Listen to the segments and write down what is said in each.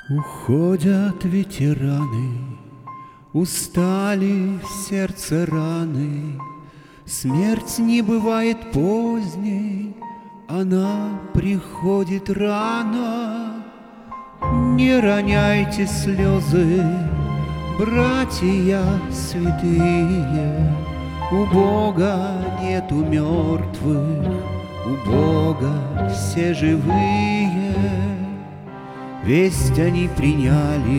Уходят ветераны, устали в сердце раны. Смерть не бывает поздней, она приходит рано. Не роняйте слезы, братья святые, у Бога нету мертвых, у Бога все живые. Весть они приняли,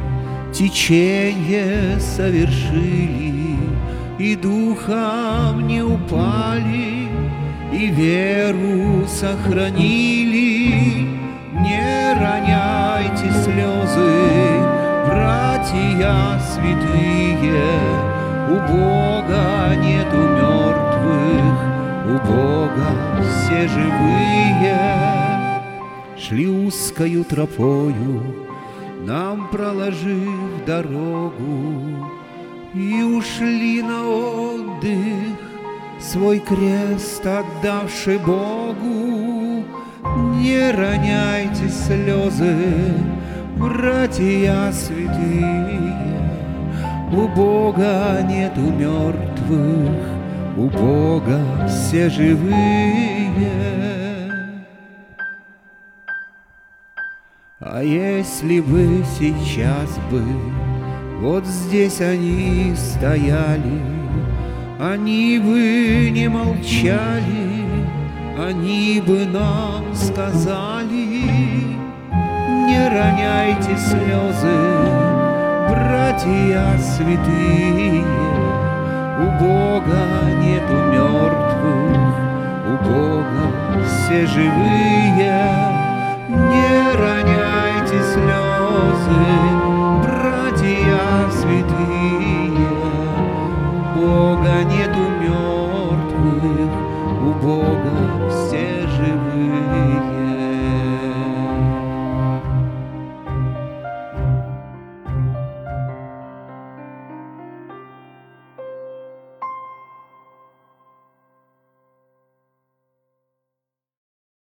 течение совершили, и духом не упали, и веру сохранили. Не роняйте слезы, братья святые, у Бога нету мертвых, у Бога все живые. Шли узкою тропою, нам проложив дорогу, и ушли на отдых, свой крест отдавши Богу. Не роняйте слезы, братья святые, у Бога нету мертвых, у Бога все живые. А если бы сейчас бы вот здесь они стояли, они бы не молчали, они бы нам сказали: не роняйте слезы, братья святые, у Бога нету мертвых, у Бога все живые.